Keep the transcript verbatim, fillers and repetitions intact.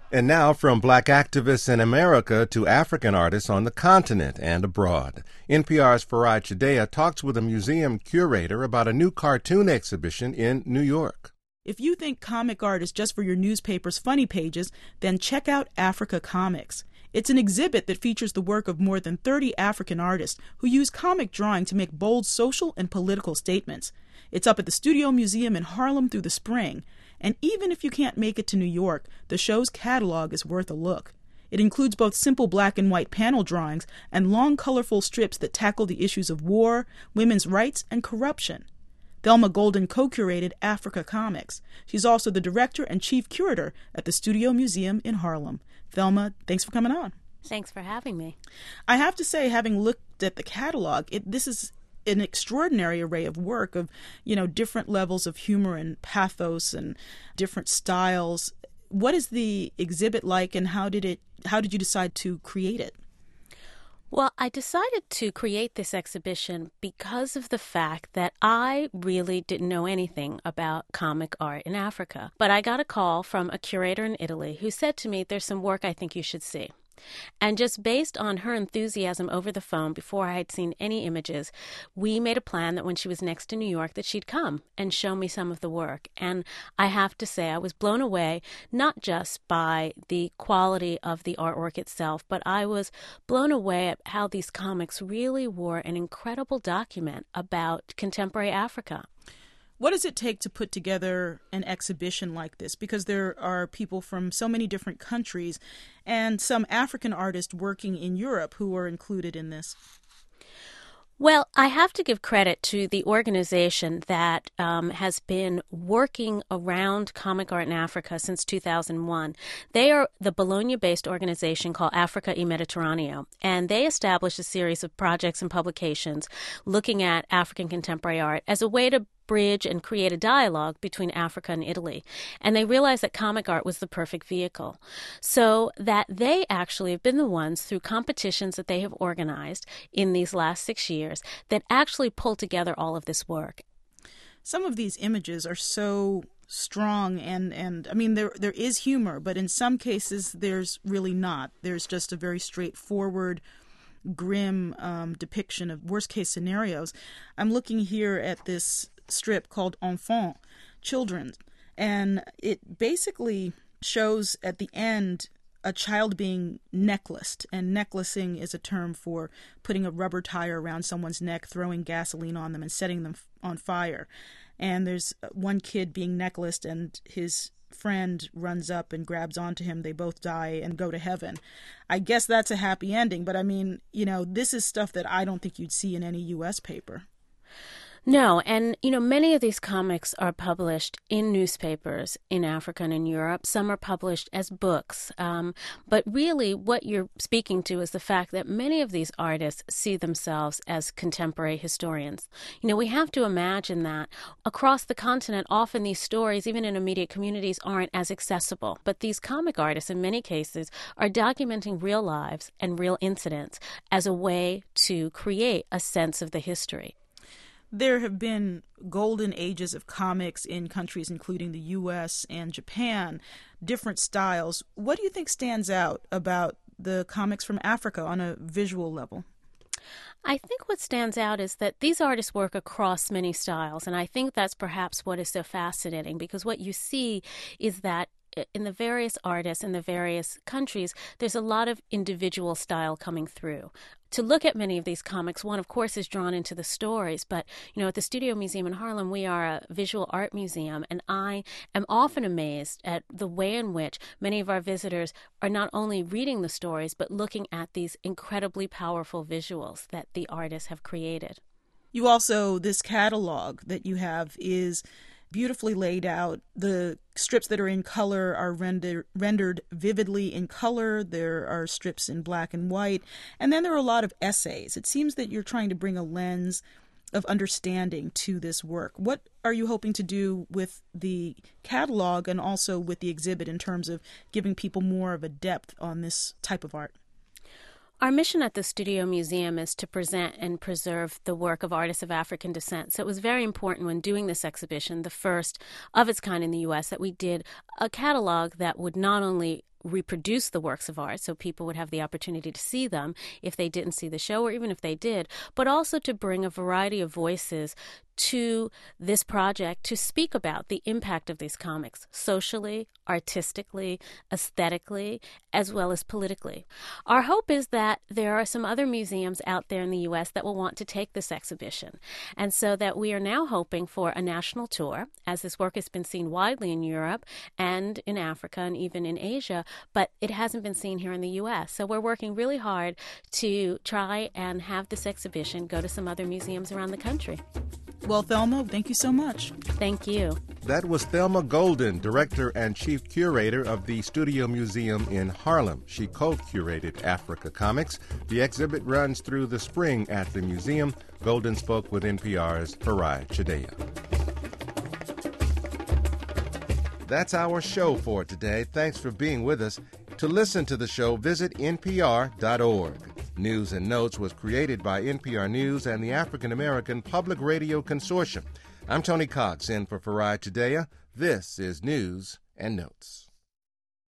And now, from Black activists in America to African artists on the continent and abroad, N P R's Faraj Chideya talks with a museum curator about a new cartoon exhibition in New York. If you think comic art is just for your newspaper's funny pages, then check out Africa Comics. It's an exhibit that features the work of more than thirty African artists who use comic drawing to make bold social and political statements. It's up at the Studio Museum in Harlem through the spring. And even if you can't make it to New York, the show's catalog is worth a look. It includes both simple black and white panel drawings and long, colorful strips that tackle the issues of war, women's rights, and corruption. Thelma Golden co-curated Africa Comics. She's also the director and chief curator at the Studio Museum in Harlem. Thelma, thanks for coming on. Thanks for having me. I have to say, having looked at the catalog, it, this is an extraordinary array of work of, you know, different levels of humor and pathos and different styles. What is the exhibit like, and how did it? How did you decide to create it? Well, I decided to create this exhibition because of the fact that I really didn't know anything about comic art in Africa. But I got a call from a curator in Italy who said to me, "There's some work I think you should see." And just based on her enthusiasm over the phone, before I had seen any images, we made a plan that when she was next to New York that she'd come and show me some of the work. And I have to say I was blown away, not just by the quality of the artwork itself, but I was blown away at how these comics really were an incredible document about contemporary Africa. What does it take to put together an exhibition like this? Because there are people from so many different countries and some African artists working in Europe who are included in this. Well, I have to give credit to the organization that um, has been working around comic art in Africa since two thousand one. They are the Bologna-based organization called Africa e Mediterraneo, and they established a series of projects and publications looking at African contemporary art as a way to bridge and create a dialogue between Africa and Italy. And they realized that comic art was the perfect vehicle. So that they actually have been the ones, through competitions that they have organized in these last six years, that actually pull together all of this work. Some of these images are so strong and, and I mean, there there is humor, but in some cases there's really not. There's just a very straightforward, grim um, depiction of worst-case scenarios. I'm looking here at this strip called Enfant, Children, and it basically shows at the end a child being necklaced, and necklacing is a term for putting a rubber tire around someone's neck, throwing gasoline on them, and setting them on fire. And there's one kid being necklaced, and his friend runs up and grabs onto him. They both die and go to heaven. I guess that's a happy ending, but I mean, you know, this is stuff that I don't think you'd see in any U S paper. No, and, you know, many of these comics are published in newspapers in Africa and in Europe. Some are published as books. Um, but really what you're speaking to is the fact that many of these artists see themselves as contemporary historians. You know, we have to imagine that across the continent, often these stories, even in immediate communities, aren't as accessible. But these comic artists, in many cases, are documenting real lives and real incidents as a way to create a sense of the history. There have been golden ages of comics in countries including the U S and Japan, different styles. What do you think stands out about the comics from Africa on a visual level? I think what stands out is that these artists work across many styles, and I think that's perhaps what is so fascinating, because what you see is that in the various artists in the various countries, there's a lot of individual style coming through. To look at many of these comics, one, of course, is drawn into the stories. But, you know, at the Studio Museum in Harlem, we are a visual art museum, and I am often amazed at the way in which many of our visitors are not only reading the stories, but looking at these incredibly powerful visuals that the artists have created. You also, this catalog that you have is beautifully laid out. The strips that are in color are render, rendered vividly in color. There are strips in black and white. And then there are a lot of essays. It seems that you're trying to bring a lens of understanding to this work. What are you hoping to do with the catalog and also with the exhibit in terms of giving people more of a depth on this type of art? Our mission at the Studio Museum is to present and preserve the work of artists of African descent. So it was very important when doing this exhibition, the first of its kind in the U S, that we did a catalog that would not only reproduce the works of art so people would have the opportunity to see them if they didn't see the show, or even if they did, but also to bring a variety of voices to this project to speak about the impact of these comics socially, artistically, aesthetically, as well as politically. Our hope is that there are some other museums out there in the U S that will want to take this exhibition, and so that we are now hoping for a national tour, as this work has been seen widely in Europe and in Africa and even in Asia, but it hasn't been seen here in the U S. So we're working really hard to try and have this exhibition go to some other museums around the country. Well, Thelma, thank you so much. Thank you. That was Thelma Golden, Director and Chief Curator of the Studio Museum in Harlem. She co-curated Africa Comics. The exhibit runs through the spring at the museum. Golden spoke with N P R's Farai Chideya. That's our show for today. Thanks for being with us. To listen to the show, visit N P R dot org. News and Notes was created by N P R News and the African American Public Radio Consortium. I'm Tony Cox in for Farai Chideya. This is News and Notes.